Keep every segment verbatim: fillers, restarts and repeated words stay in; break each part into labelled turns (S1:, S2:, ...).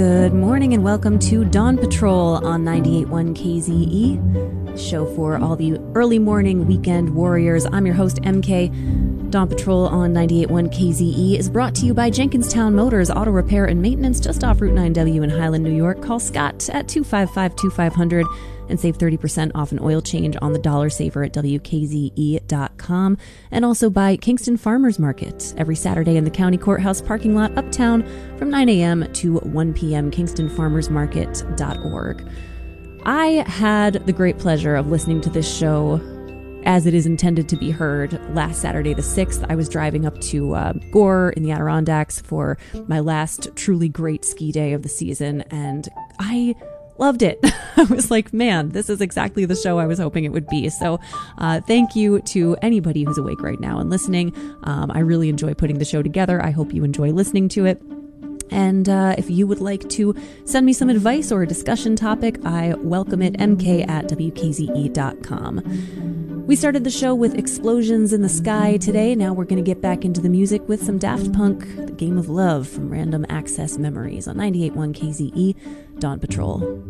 S1: Good morning and welcome to Dawn Patrol on ninety-eight point one K Z E, show for all the early morning weekend warriors. I'm your host, M K. Dawn Patrol on ninety-eight point one K Z E is brought to you by Jenkinstown Motors Auto Repair and Maintenance just off Route nine W in Highland, New York. Call Scott at two five five, two five zero zero and save thirty percent off an oil change on the Dollar Saver at W K Z E dot com. And also by Kingston Farmers Market every Saturday in the County Courthouse parking lot uptown from nine a.m. to one p.m. kingston farmers market dot org. I had the great pleasure of listening to this show as it is intended to be heard last Saturday the sixth. I was driving up to uh, Gore in the Adirondacks for my last truly great ski day of the season, and I loved it. I was like, man, this is exactly the show I was hoping it would be. So uh, thank you to anybody who's awake right now and listening. Um, I really enjoy putting the show together. I hope you enjoy listening to it. And uh, if you would like to send me some advice or a discussion topic, I welcome it, M K at W K Z E dot com. We started the show with Explosions in the Sky today. Now we're going to get back into the music with some Daft Punk, The Game of Love from Random Access Memories on ninety-eight point one K Z E, Dawn Patrol.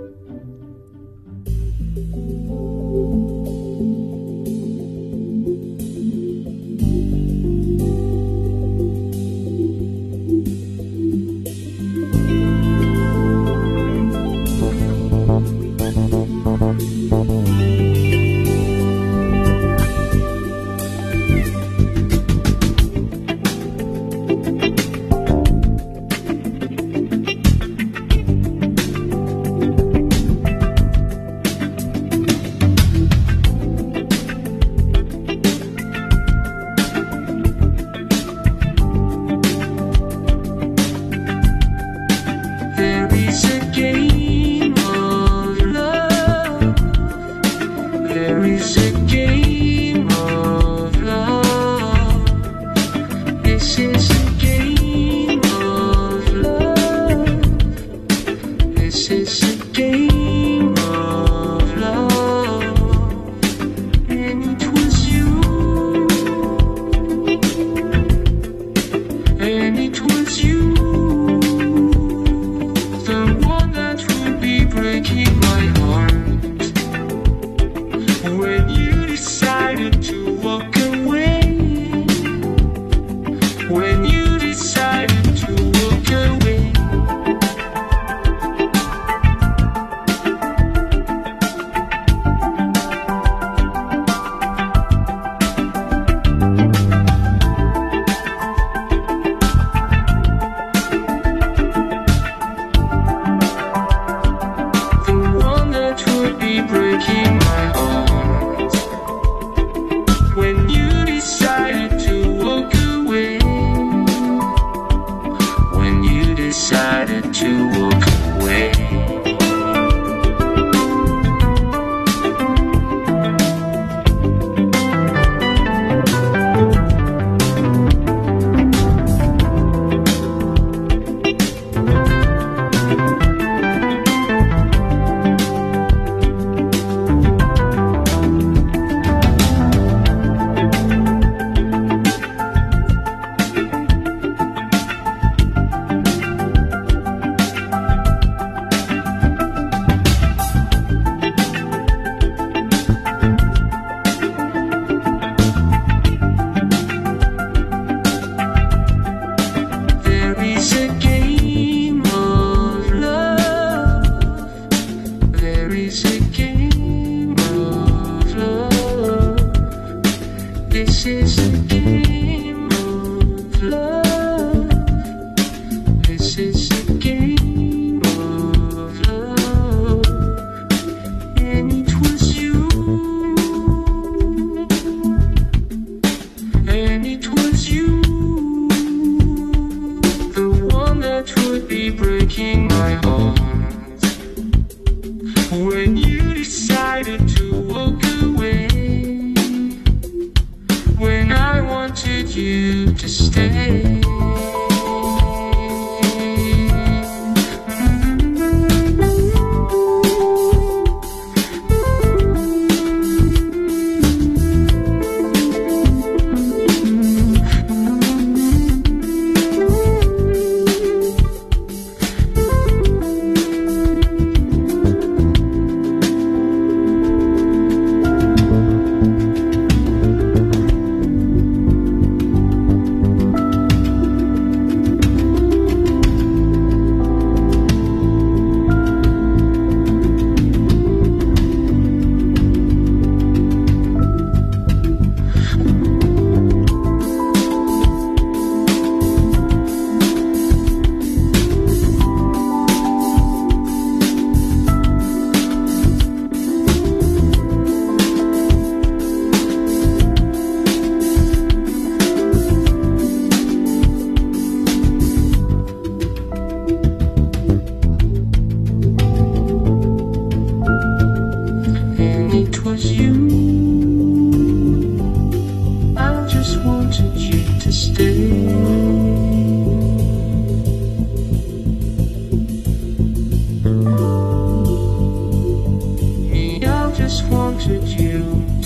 S2: You to stay.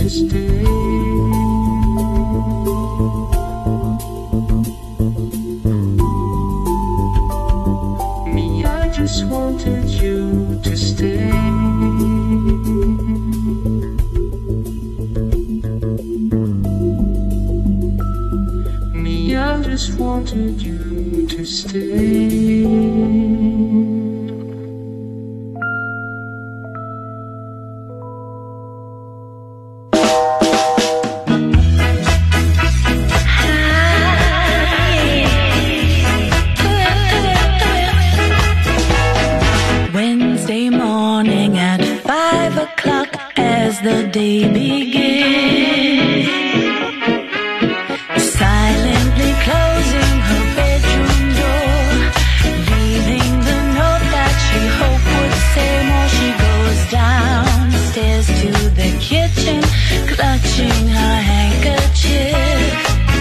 S2: to stay. Me, I just wanted you to stay. Me, I just wanted you to stay.
S3: The day begins, silently closing her bedroom door, leaving the note that she hoped would say more. She goes downstairs to the kitchen, clutching her handkerchief,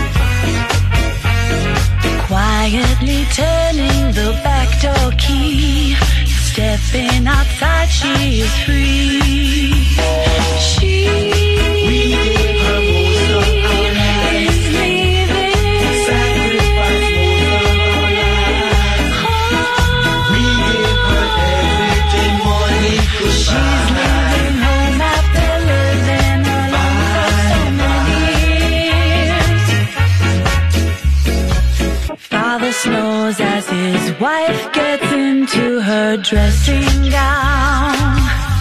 S3: quietly turning the back door key. Stepping outside, she is free. She we gave her most of our lives, is leaving. Sacrificed most of our lives. Oh. We gave her everything money could buy. She's leaving home after living alone for so many years. Father snores as his wife gets into her dressing gown,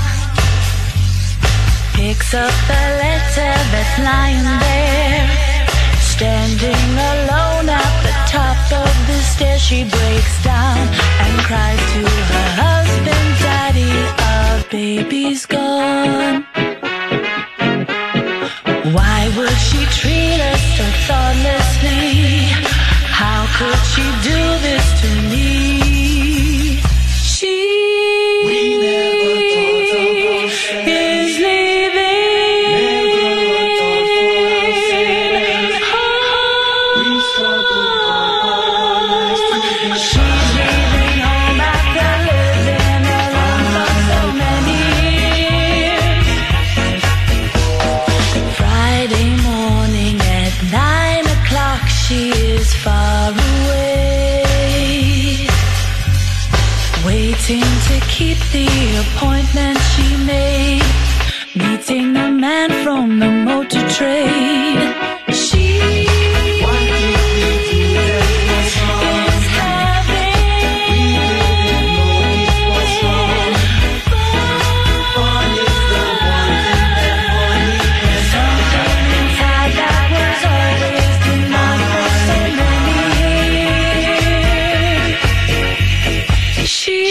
S3: picks up the letter that's lying there. Standing alone at the top of the stairs, she breaks down and cries to her husband, Daddy, our baby's gone. Why would she treat us so thoughtlessly? How could she do this to me? To keep the appointment she made, meeting the man from the motor trade. She what did we do that was wrong? Is having we didn't know it was wrong. Fun is the one thing that money can something inside that was always denied for so many years. She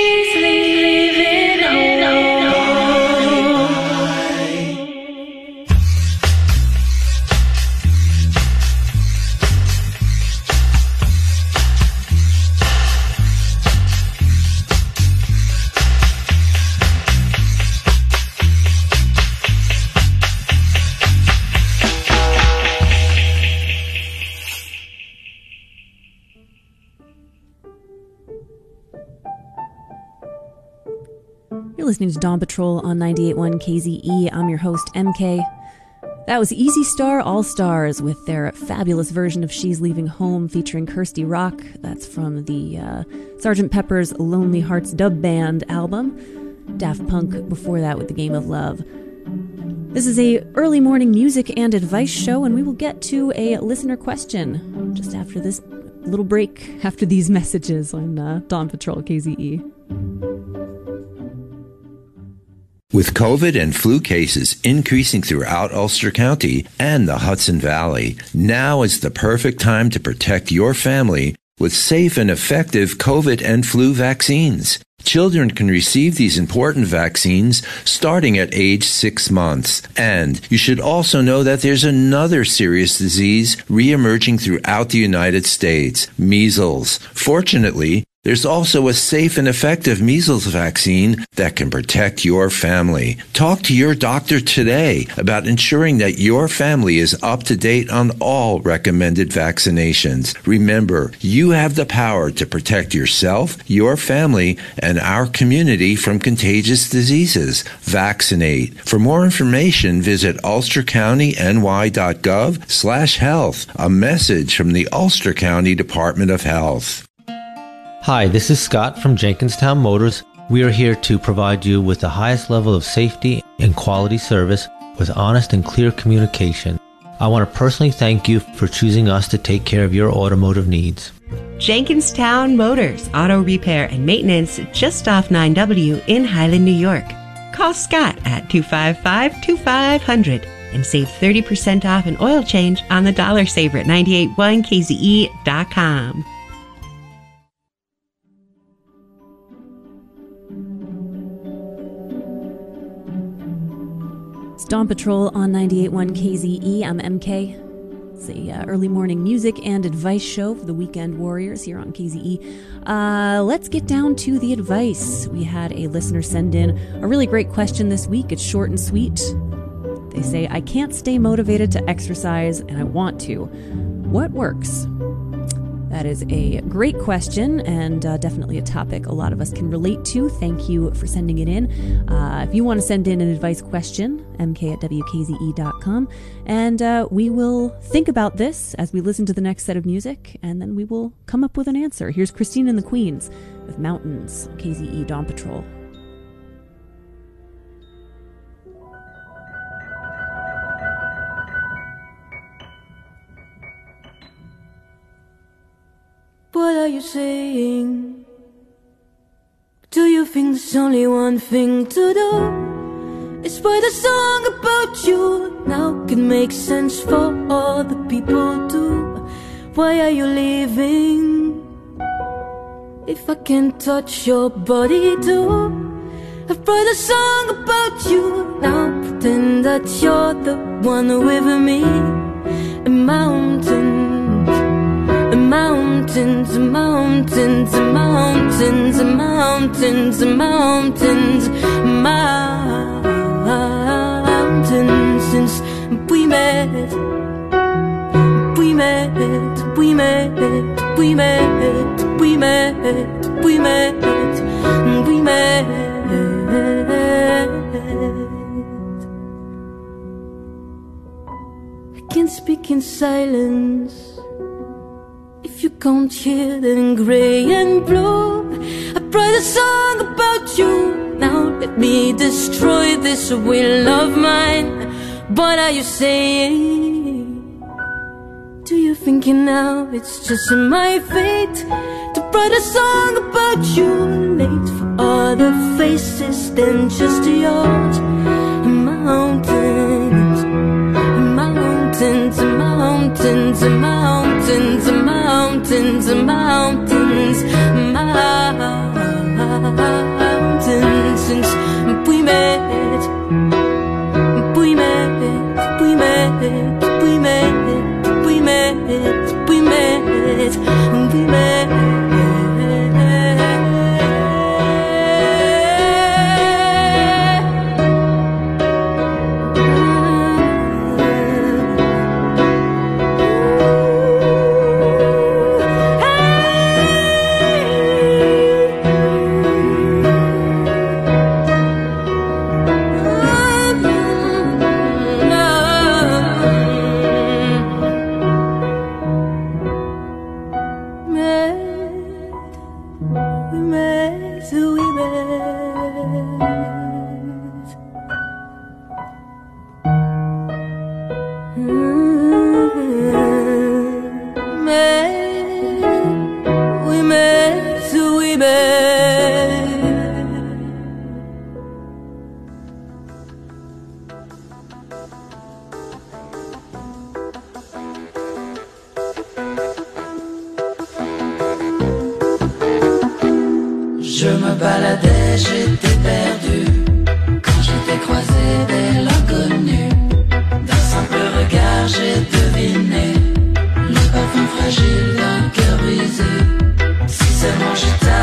S1: listening to Dawn Patrol on ninety-eight point one K Z E. I'm your host, M K. That was Easy Star All Stars with their fabulous version of She's Leaving Home featuring Kirsty Rock. That's from the uh, Sergeant Pepper's Lonely Hearts Dub Band album. Daft Punk before that with The Game of Love. This is a early morning music and advice show, and we will get to a listener question just after this little break, after these messages on uh, Dawn Patrol K Z E.
S4: With COVID and flu cases increasing throughout Ulster County and the Hudson Valley, now is the perfect time to protect your family with safe and effective COVID and flu vaccines. Children can receive these important vaccines starting at age six months. And you should also know that there's another serious disease reemerging throughout the United States, measles. Fortunately, There's also a safe and effective measles vaccine that can protect your family. Talk to your doctor today about ensuring that your family is up to date on all recommended vaccinations. Remember, you have the power to protect yourself, your family, and our community from contagious diseases. Vaccinate. For more information, visit ulster county n y dot gov slash health. A message from the Ulster County Department of Health.
S5: Hi, this is Scott from Jenkinstown Motors. We are here to provide you with the highest level of safety and quality service with honest and clear communication. I want to personally thank you for choosing us to take care of your automotive needs.
S6: Jenkinstown Motors, auto repair and maintenance just off nine W in Highland, New York. Call Scott at two five five, two five zero zero and save thirty percent off an oil change on the Dollar Saver at nine eight one K Z E dot com.
S1: Dawn Patrol on ninety-eight point one K Z E. I'm M K. It's a uh, early morning music and advice show for the weekend warriors here on K Z E. Uh, let's get down to the advice. We had a listener send in a really great question this week. It's short and sweet. They say, I can't stay motivated to exercise and I want to. What works? That is a great question and uh, definitely a topic a lot of us can relate to. Thank you for sending it in. Uh, if you want to send in an advice question, m k at w k z e dot com. And uh, we will think about this as we listen to the next set of music, and then we will come up with an answer. Here's Christine and the Queens with Mountains, K Z E Dawn Patrol.
S7: What are you saying? Do you think there's only one thing to do? It's write a song about you. Now can make sense for all the people too. Why are you leaving? If I can't touch your body too. I write a song about you. Now pretend that you're the one with me. And mountains, mountains, mountains, mountains, mountains, mountains, mountains. Since we met, we met, we met, we met, we met, we met, we met. I can't speak in silence. If you can't hear that in grey and blue, I write a song about you. Now let me destroy this will of mine. What are you saying? Do you think now it's just my fate to write a song about you? Late for other faces than just yours. Mountains, mountains, mountains, mountains, mountains, mountains, mountains. Since we met, we met, we met, we met, we met, we met, we met.
S3: Je me baladais, j'étais perdu quand je t'ai croisé dès l'inconnu. D'un simple regard, j'ai deviné le parfum fragile d'un cœur brisé. Si seulement je t'avais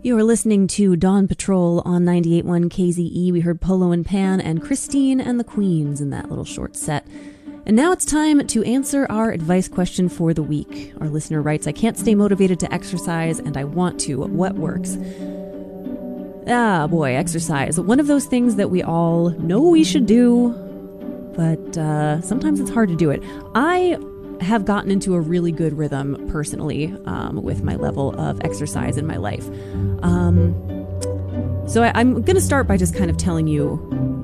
S1: You are listening to Dawn Patrol on ninety-eight point one K Z E. We heard Polo and Pan and Christine and the Queens in that little short set. And now it's time to answer our advice question for the week. Our listener writes, I can't stay motivated to exercise and I want to. What works? Ah, boy, exercise. One of those things that we all know we should do, but uh, sometimes it's hard to do it. I have gotten into a really good rhythm personally um, with my level of exercise in my life. Um, so I, I'm going to start by just kind of telling you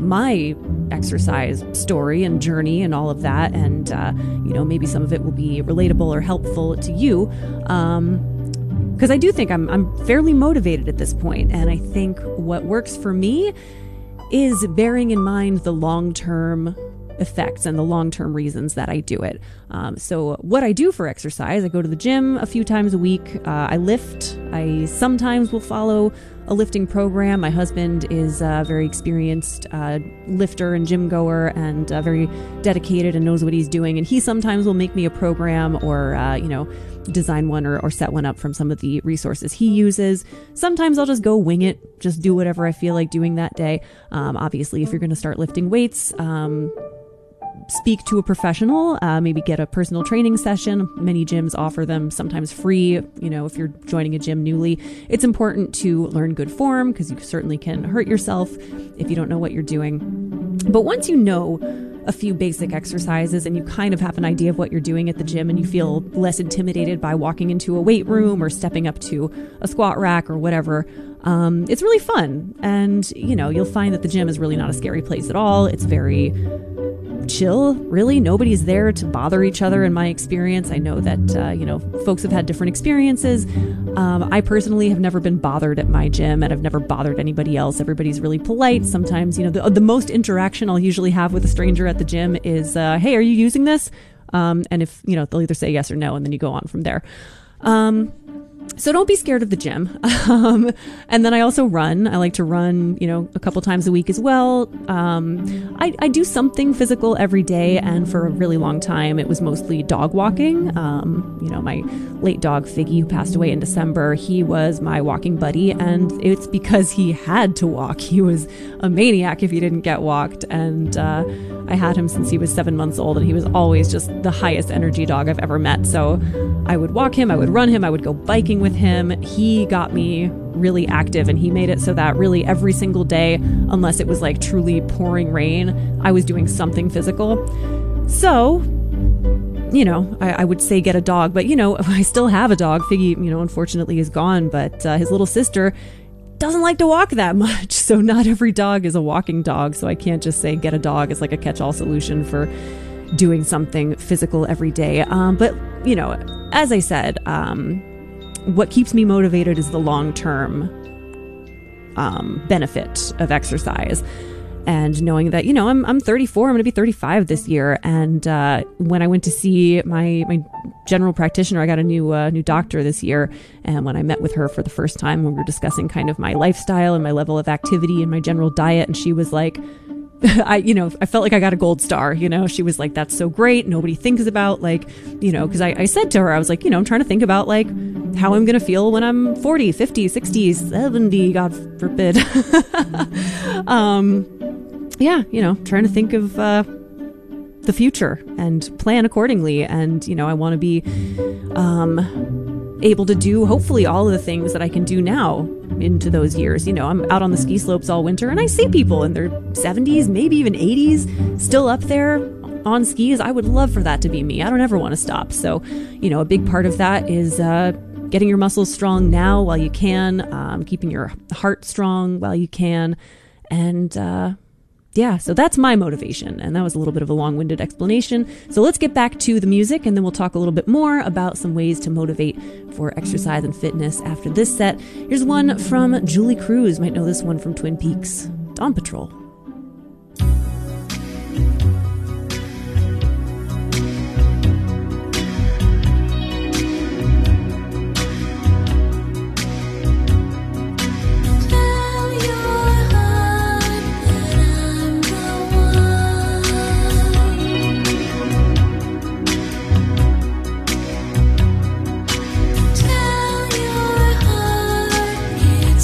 S1: my exercise story and journey and all of that. And, uh, you know, maybe some of it will be relatable or helpful to you. Um, because I do think I'm, I'm fairly motivated at this point. And I think what works for me is bearing in mind the long-term effects and the long-term reasons that I do it. Um, so what I do for exercise, I go to the gym a few times a week. Uh, I lift. I sometimes will follow a lifting program. My husband is a very experienced uh, lifter and gym goer and uh, very dedicated and knows what he's doing. And he sometimes will make me a program or, uh, you know, design one or, or set one up from some of the resources he uses. Sometimes I'll just go wing it, just do whatever I feel like doing that day. Um, obviously, if you're going to start lifting weights, um, speak to a professional, uh, maybe get a personal training session. Many gyms offer them, sometimes free. You know, if you're joining a gym newly, it's important to learn good form because you certainly can hurt yourself if you don't know what you're doing. But once you know a few basic exercises and you kind of have an idea of what you're doing at the gym and you feel less intimidated by walking into a weight room or stepping up to a squat rack or whatever, um, it's really fun. And, you know, you'll find that the gym is really not a scary place at all. It's very chill, really. Nobody's there to bother each other in my experience. I know that, uh, you know, folks have had different experiences. Um, I personally have never been bothered at my gym and I've never bothered anybody else. Everybody's really polite. Sometimes, you know, the, the most interaction I'll usually have with a stranger at the gym is, uh, hey, are you using this? Um, and if, you know, they'll either say yes or no, and then you go on from there. Um, So don't be scared of the gym. Um, and then I also run. I like to run, you know, a couple times a week as well. Um, I, I do something physical every day. And for a really long time, it was mostly dog walking. Um, you know, my late dog, Figgy, who passed away in December, he was my walking buddy. And it's because he had to walk. He was a maniac if he didn't get walked. And uh, I had him since he was seven months old. And he was always just the highest energy dog I've ever met. So I would walk him. I would run him. I would go biking with him. He got me really active and he made it so that really every single day, unless it was like truly pouring rain, I was doing something physical. So, you know, I, I would say get a dog, but you know, I still have a dog. Figgy, you know, unfortunately is gone, but uh, his little sister doesn't like to walk that much. So not every dog is a walking dog. So I can't just say get a dog as like a catch-all solution for doing something physical every day. Um, but, you know, as I said, um, what keeps me motivated is the long-term um, benefit of exercise. And knowing that, you know, I'm I'm thirty-four, I'm going to be thirty-five this year. And uh, when I went to see my my general practitioner, I got a new uh, new doctor this year. And when I met with her for the first time, when we were discussing kind of my lifestyle and my level of activity and my general diet, and she was like, I, you know, I felt like I got a gold star, you know, she was like, that's so great. Nobody thinks about like, you know, cause I, I said to her, I was like, you know, I'm trying to think about like how I'm going to feel when I'm forty, fifty, sixty, seventy, God forbid. um, yeah, you know, trying to think of, uh, the future and plan accordingly. And, you know, I want to be, um, able to do hopefully all of the things that I can do now into those years. You know, I'm out on the ski slopes all winter and I see people in their seventies, maybe even eighties, still up there on skis. I would love for that to be me. I don't ever want to stop. So, you know, a big part of that is uh, getting your muscles strong now while you can, um, keeping your heart strong while you can. And, uh, yeah, so that's my motivation. And that was a little bit of a long-winded explanation. So let's get back to the music and then we'll talk a little bit more about some ways to motivate for exercise and fitness after this set. Here's one from Julie Cruz. Might know this one from Twin Peaks. Dawn Patrol.
S7: It's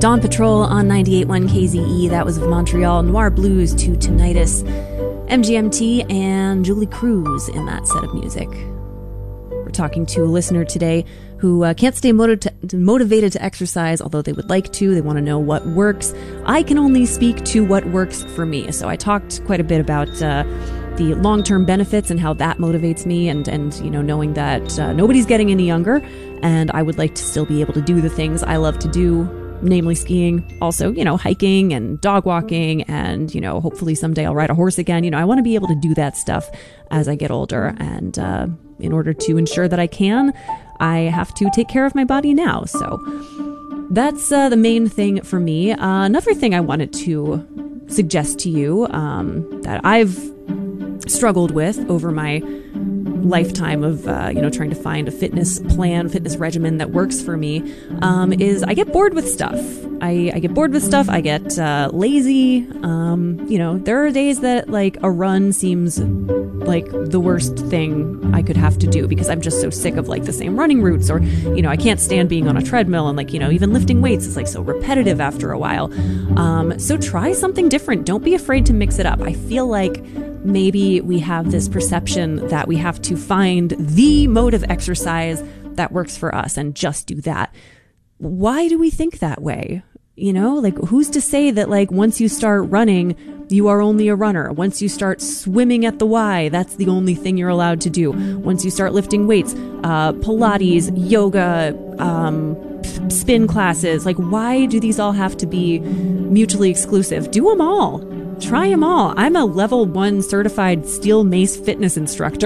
S1: Dawn Patrol on ninety-eight point one K Z E. That was of Montreal. Noir Blues to Tinnitus, M G M T, and Julie Cruz in that set of music. We're talking to a listener today who uh, can't stay motiv- motivated to exercise, although they would like to. They want to know what works. I can only speak to what works for me. So I talked quite a bit about uh, the long-term benefits and how that motivates me, and, and you know, knowing that uh, nobody's getting any younger, and I would like to still be able to do the things I love to do, namely skiing, also, you know, hiking and dog walking, and, you know, hopefully someday I'll ride a horse again. You know, I want to be able to do that stuff as I get older. And uh, in order to ensure that I can, I have to take care of my body now. So that's uh, the main thing for me. Uh, another thing I wanted to suggest to you um, that I've struggled with over my lifetime of, uh, you know, trying to find a fitness plan, fitness regimen that works for me, um, is I get bored with stuff. I, I get bored with stuff. I get uh, lazy. Um, you know, there are days that, like, a run seems like the worst thing I could have to do because I'm just so sick of, like, the same running routes, or, you know, I can't stand being on a treadmill, and, like, you know, even lifting weights is, like, so repetitive after a while. Um, so try something different. Don't be afraid to mix it up. I feel like maybe we have this perception that we have to find the mode of exercise that works for us and just do that. Why do we think that way? You know, like, who's to say that, like, once you start running, you are only a runner? Once you start swimming at the Y, that's the only thing you're allowed to do. Once you start lifting weights, uh, Pilates, yoga, um, spin classes, like, why do these all have to be mutually exclusive? Do them all. Try them all. I'm a level one certified steel mace fitness instructor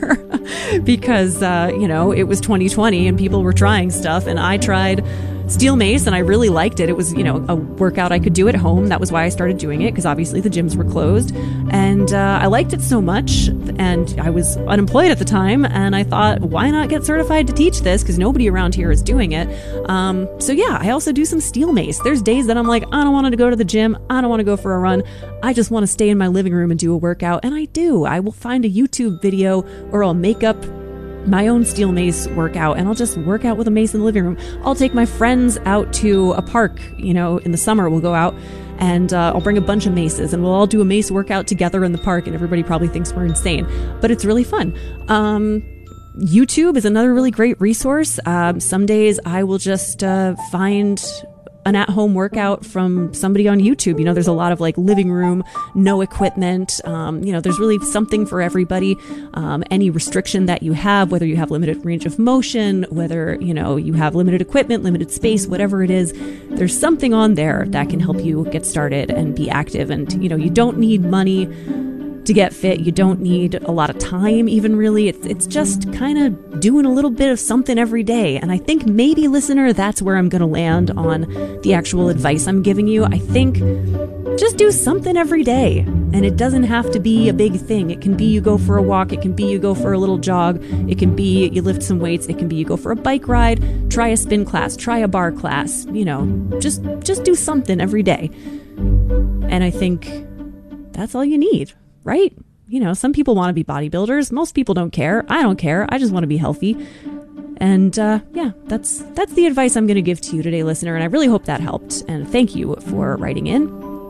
S1: because, uh, you know, it was twenty twenty and people were trying stuff, and I tried steel mace and I really liked it. It was, you know, a workout I could do at home. That was why I started doing it, because obviously the gyms were closed, and uh, I liked it so much, and I was unemployed at the time, and I thought, why not get certified to teach this, because nobody around here is doing it. Um, so yeah, I also do some steel mace. There's days that I'm like, I don't want to go to the gym, I don't want to go for a run, I just want to stay in my living room and do a workout, and I do. I will find a YouTube video, or I'll make up my own steel mace workout, and I'll just work out with a mace in the living room. I'll take my friends out to a park, you know, in the summer we'll go out, and uh, I'll bring a bunch of maces, and we'll all do a mace workout together in the park, and everybody probably thinks we're insane, but it's really fun. Um, YouTube is another really great resource. Um, some days I will just uh, find an at-home workout from somebody on YouTube. You know, there's a lot of, like, living room, no equipment. Um, you know, there's really something for everybody. Um, any restriction that you have, whether you have limited range of motion, whether, you know, you have limited equipment, limited space, whatever it is, there's something on there that can help you get started and be active. And, you know, you don't need money to get fit. You don't need a lot of time, even, really. It's it's just kind of doing a little bit of something every day. And I think maybe, listener, that's where I'm going to land on the actual advice I'm giving you. I think just do something every day. And it doesn't have to be a big thing. It can be you go for a walk. It can be you go for a little jog. It can be you lift some weights. It can be you go for a bike ride. Try a spin class. Try a bar class. You know, just just do something every day. And I think that's all you need. Right? You know, some people want to be bodybuilders. Most people don't care. I don't care. I just want to be healthy. And uh, yeah, that's that's the advice I'm going to give to you today, listener. And I really hope that helped. And thank you for writing in.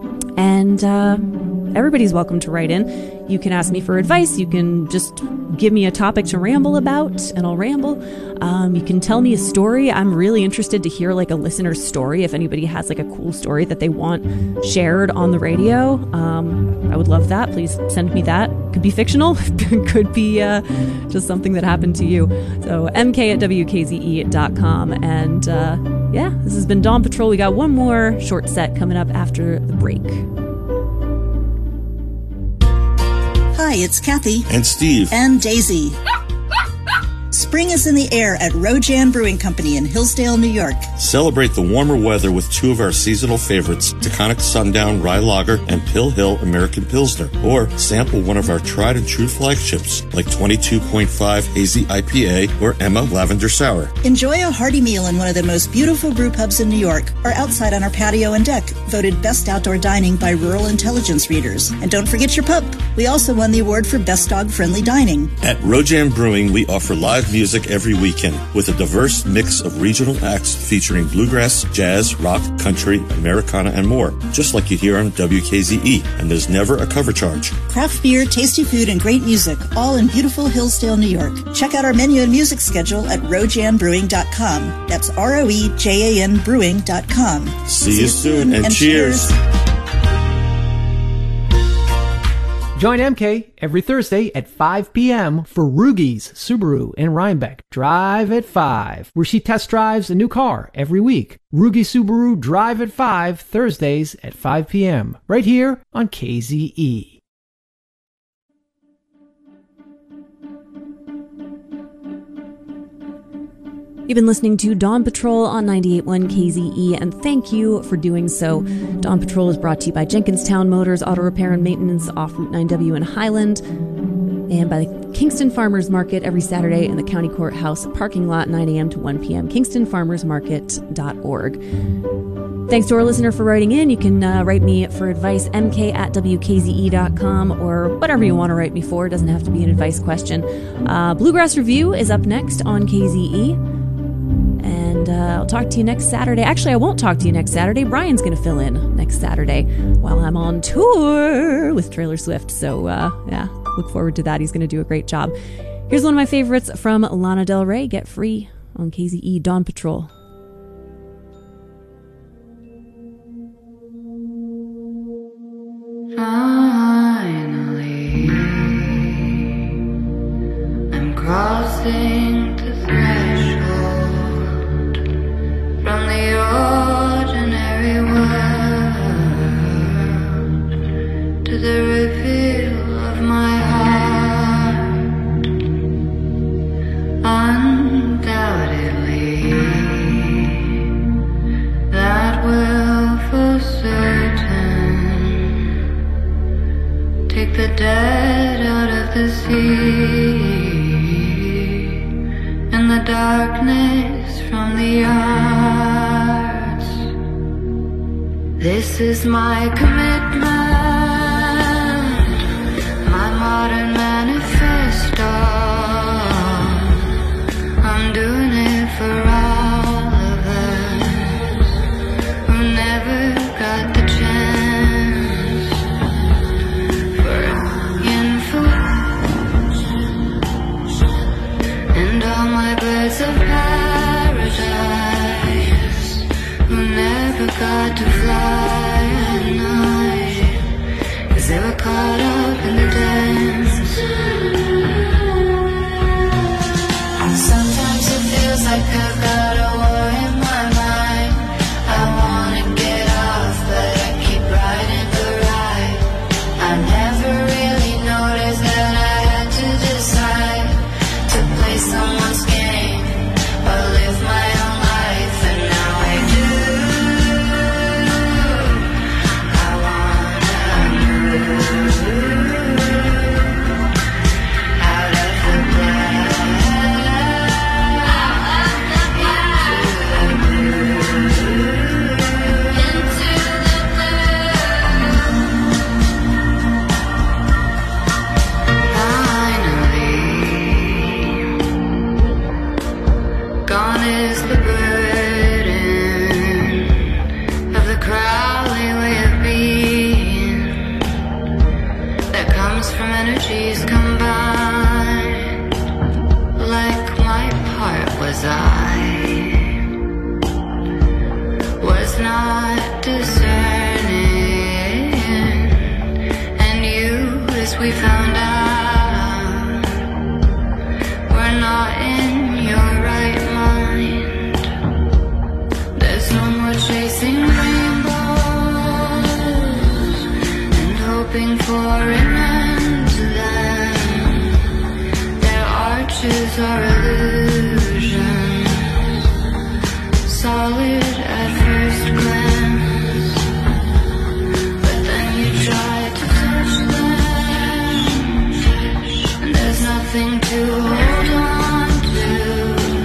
S1: And uh, everybody's welcome to write in. You can ask me for advice. You can just give me a topic to ramble about, and I'll ramble. Um, you can tell me a story. I'm really interested to hear, like, a listener's story. If anybody has, like, a cool story that they want shared on the radio, um, I would love that. Please send me that. Could be fictional. Could be uh, just something that happened to you. So M K at W K Z E dot com. And uh, yeah, this has been Dawn Patrol. We got one more short set coming up after the break.
S8: Hi, it's Kathy.
S9: And Steve.
S8: And Daisy. Spring is in the air at Rojan Brewing Company in Hillsdale, New York.
S9: Celebrate the warmer weather with two of our seasonal favorites, Taconic Sundown Rye Lager and Pill Hill American Pilsner. Or sample one of our tried and true flagships, like twenty-two point five Hazy I P A or Emma Lavender Sour.
S8: Enjoy a hearty meal in one of the most beautiful brew pubs in New York, or outside on our patio and deck, voted best outdoor dining by Rural Intelligence readers. And don't forget your pup. We also won the award for best dog-friendly dining.
S9: At Rojan Brewing, we offer live live music every weekend with a diverse mix of regional acts featuring bluegrass, jazz, rock, country, Americana, and more, just like you hear on W K Z E, and there's never a cover charge.
S8: Craft beer, tasty food, and great music, all in beautiful Hillsdale, New York. Check out our menu and music schedule at rojan brewing dot com. That's R O E J A N brewing dot com.
S9: See, See you soon, and, and cheers. cheers.
S10: Join M K every Thursday at five p.m. for Rugi's Subaru in Rhinebeck. Drive at five, where she test drives a new car every week. Rugi Subaru Drive at five, Thursdays at five p.m. right here on K Z E.
S1: You've been listening to Dawn Patrol on ninety-eight point one K Z E, and thank you for doing so. Dawn Patrol is brought to you by Jenkinstown Motors Auto Repair and Maintenance off Route nine W in Highland, and by the Kingston Farmers Market every Saturday in the County Courthouse parking lot, nine a.m. to one p.m., kingston farmers market dot org. Thanks to our listener for writing in. You can uh, write me for advice, m k at w k z e dot com, or whatever you want to write me for. It doesn't have to be an advice question. Uh, Bluegrass Review is up next on K Z E. And uh, I'll talk to you next Saturday. Actually, I won't talk to you next Saturday. Brian's going to fill in next Saturday while I'm on tour with Taylor Swift. So, uh, yeah, look forward to that. He's going to do a great job. Here's one of my favorites from Lana Del Rey, Get Free, on K Z E Dawn Patrol.
S3: Finally, I'm crossing the threshold from the ordinary world to the reveal of my heart. Undoubtedly, that will for certain take the dead out of the sea and the darkness from the yards. This is my commitment, my modern manifesto. I'm doing it for all of us who never got the chance for info. And all my birds of paradise who never got to fly at night, 'cause they were caught up in the dance. Sometimes it feels like I've got a war in my mind. I wanna get off, but I keep riding the ride. I never really noticed that I had to decide to play someone's game or live my own life, and now I do. I wanna move out of the black into the blue. Finally, gone is the burden of the crowdly way of being that comes from energies combined. Like my part was I was not discerning, and you, as we found out, were not in your right mind. There's no more chasing rainbows and hoping for an end to them. Their arches are illusions, solid at first glance, but then you try to touch them, and there's nothing to hold on to.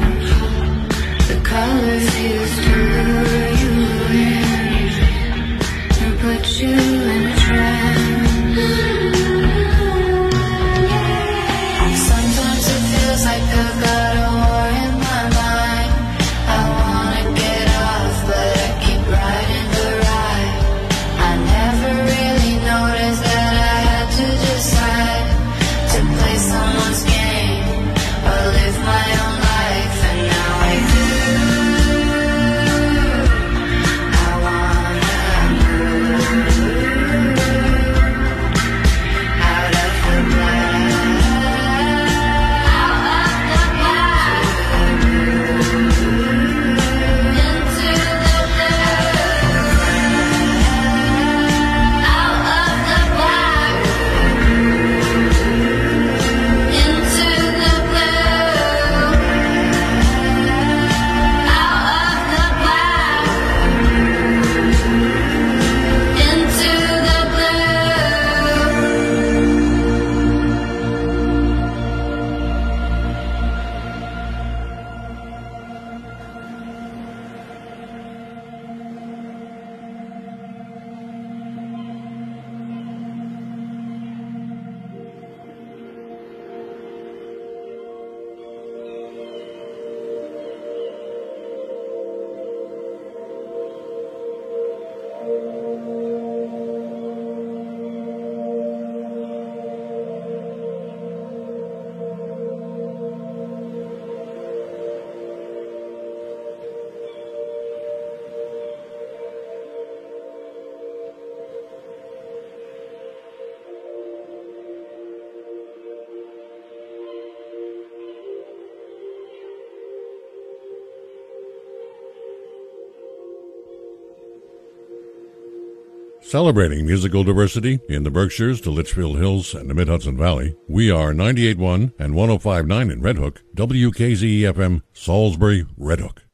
S11: Celebrating musical diversity in the Berkshires to Litchfield Hills and the Mid-Hudson Valley, we are ninety-eight point one and one oh five point nine in Red Hook, W K Z E F M, Salisbury, Red Hook.